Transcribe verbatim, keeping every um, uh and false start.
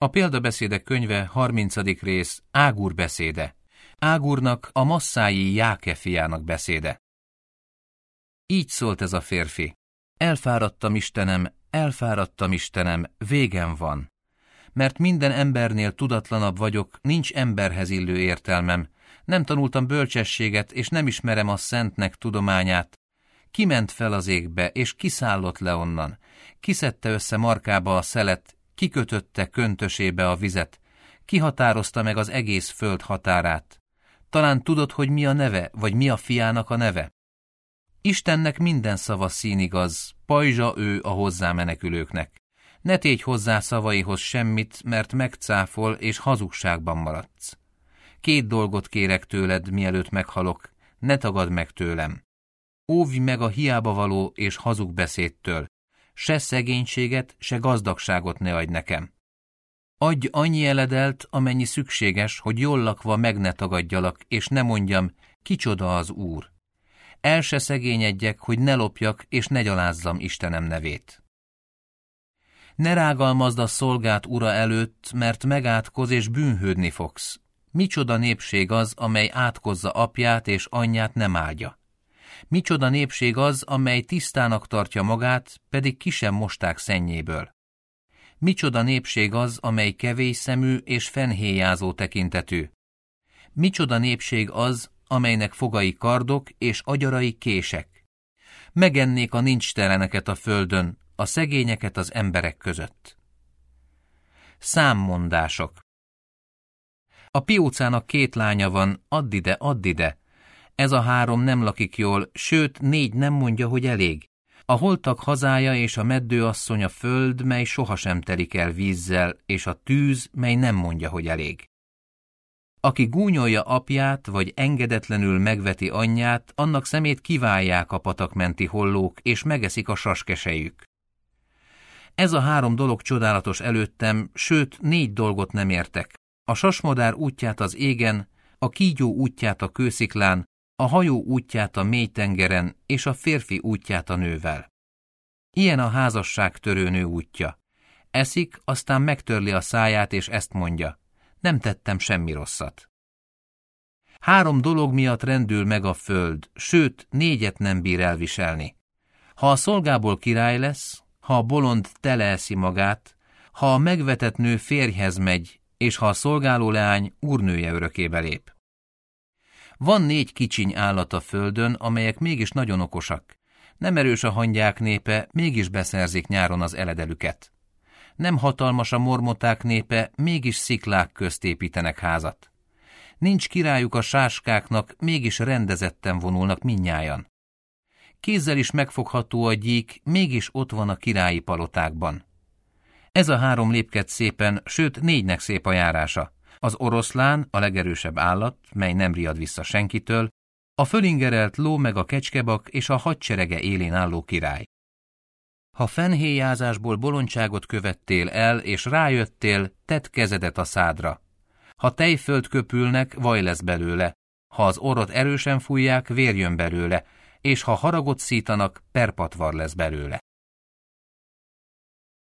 A példabeszédek könyve harmincadik rész Ágúr beszéde. Ágúrnak, a masszái Jáke fiának beszéde. Így szólt ez a férfi. Elfáradtam, Istenem, elfáradtam, Istenem, végem van. Mert minden embernél tudatlanabb vagyok, nincs emberhez illő értelmem. Nem tanultam bölcsességet, és nem ismerem a szentnek tudományát. Kiment fel az égbe, és kiszállott le onnan. Kiszedte össze markába a szelet, kikötötte köntösébe a vizet. Kihatározta meg az egész föld határát. Talán tudod, hogy mi a neve, vagy mi a fiának a neve? Istennek minden szava színigaz, pajzsa ő a hozzá menekülőknek. Ne tégy hozzá szavaihoz semmit, mert megcáfol, és hazugságban maradsz. Két dolgot kérek tőled, mielőtt meghalok, ne tagadd meg tőlem. Óvj meg a hiába való és hazug beszédtől, se szegénységet, se gazdagságot ne adj nekem. Adj annyi eledelt, amennyi szükséges, hogy jól lakva meg ne tagadjalak, és ne mondjam, kicsoda az Úr. El se szegényedjek, hogy ne lopjak, és ne gyalázzam Istenem nevét. Ne rágalmazd a szolgát ura előtt, mert megátkoz és bűnhődni fogsz. Micsoda népség az, amely átkozza apját és anyját nem áldja. Micsoda népség az, amely tisztának tartja magát, pedig ki sem mosták szennyéből. Micsoda népség az, amely kevés szemű és fennhéjázó tekintetű. Micsoda népség az, amelynek fogai kardok és agyarai kések. Megennék a nincsteleneket a földön, a szegényeket az emberek között. Számmondások. A piócának két lánya van, add ide, add ide. Ez a három nem lakik jól, sőt, négy nem mondja, hogy elég. A holtak hazája és a meddőasszony a föld, mely sohasem telik el vízzel, és a tűz, mely nem mondja, hogy elég. Aki gúnyolja apját, vagy engedetlenül megveti anyját, annak szemét kiválják a patakmenti hollók, és megeszik a saskesejük. Ez a három dolog csodálatos előttem, sőt, négy dolgot nem értek. A sasmadár útját az égen, a kígyó útját a kősziklán, a hajó útját a mélytengeren, és a férfi útját a nővel. Ilyen a házasság törőnő útja. Eszik, aztán megtörli a száját, és ezt mondja. Nem tettem semmi rosszat. Három dolog miatt rendül meg a föld, sőt, négyet nem bír elviselni. Ha a szolgából király lesz, ha a bolond teleeszi magát, ha a megvetett nő férjhez megy, és ha a szolgáló leány úrnője örökébe lép. Van négy kicsiny állat a földön, amelyek mégis nagyon okosak. Nem erős a hangyák népe, mégis beszerzik nyáron az eledelüket. Nem hatalmas a mormoták népe, mégis sziklák közt építenek házat. Nincs királyuk a sáskáknak, mégis rendezetten vonulnak mindnyájan. Kézzel is megfogható a gyík, mégis ott van a királyi palotákban. Ez a három lépked szépen, sőt négynek szép a járása. Az oroszlán, a legerősebb állat, mely nem riad vissza senkitől, a fölingerelt ló meg a kecskebak és a hadserege élén álló király. Ha fennhéjázásból bolondságot követtél el, és rájöttél, tedd kezedet a szádra. Ha tejföld köpülnek, vaj lesz belőle. Ha az orrot erősen fújják, vér jön belőle, és ha haragot szítanak, perpatvar lesz belőle.